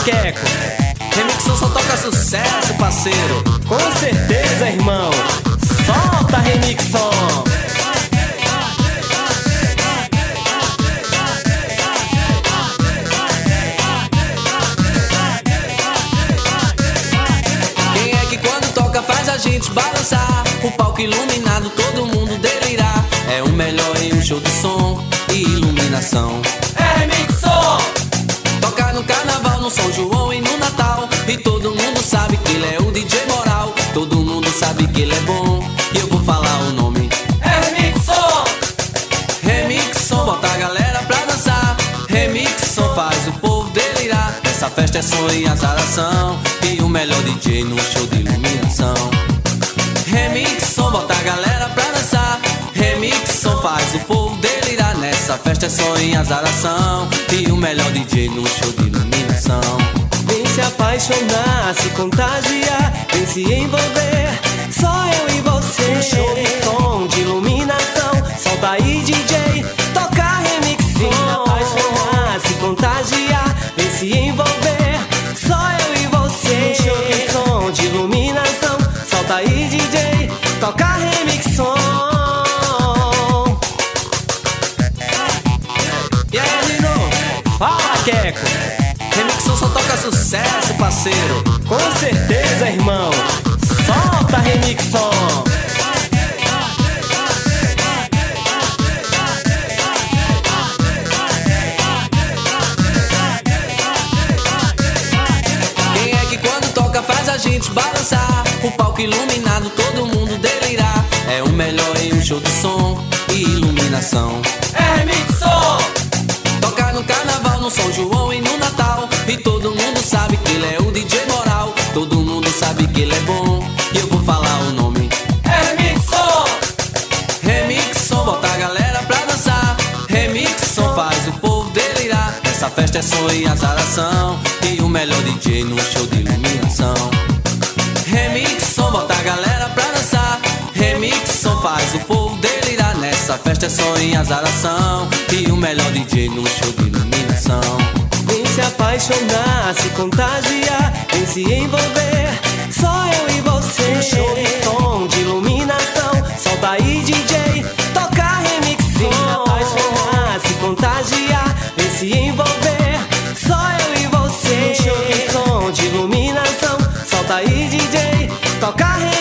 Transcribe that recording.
Queco. Remixão só toca sucesso, parceiro. Com certeza, irmão. Solta, Remixão. Quem é que quando toca faz a gente balançar? O palco iluminado, todo mundo delirar. É o melhor em um show de som e iluminação. É Remixão. Toca no carnaval, no São João e no Natal. E todo mundo sabe que ele é o DJ moral. Todo mundo sabe que ele é bom. E eu vou falar o nome. É Remixão. Remixão, bota a galera pra dançar. Remixão faz o povo delirar. Essa festa é som e azaração. E o melhor DJ no show de iluminação. Remixão, bota a galera pra dançar. Remixão faz o povo delirar. Nessa festa é som e azaração. E o melhor DJ no show de iluminação. Vem se apaixonar, se contagiar, vem se envolver. Só eu e você. Um show de som, de iluminação. Solta aí, DJ, toca Remixão. Vem se apaixonar, se contagiar, vem se envolver. Só eu e você. Um show de som, de iluminação. Solta aí, DJ, toca Remixão. E aí, Lino? Fala, Queco. Remixão só toca sucesso, parceiro. Com certeza, irmão. Solta, Remixão. Quem é que quando toca faz a gente balançar? O palco iluminado, todo mundo delirar. É o melhor em um show de som e iluminação. É Remixão. Toca no carnaval, no São João e no Natal. E todo mundo sabe que ele é o DJ moral. Todo mundo sabe que ele é bom. E eu vou falar o nome. É Remixão. Remixão, bota a galera pra dançar. Remixão faz o povo delirar. Essa festa é som e azaração. E o melhor DJ no show de iluminação. Remixão, bota a galera pra dançar. Remixão faz o povo delirar. Nessa festa é som e azaração. E o melhor DJ no show de iluminação. Vem se apaixonar, se contagiar, vem se envolver. Só eu e você. Um show de som, de iluminação. Solta aí, DJ, toca Remixão. Vem se apaixonar, se contagiar, vem se envolver. Só eu e você. Um show de som, de iluminação. Solta aí, DJ, toca Remixão.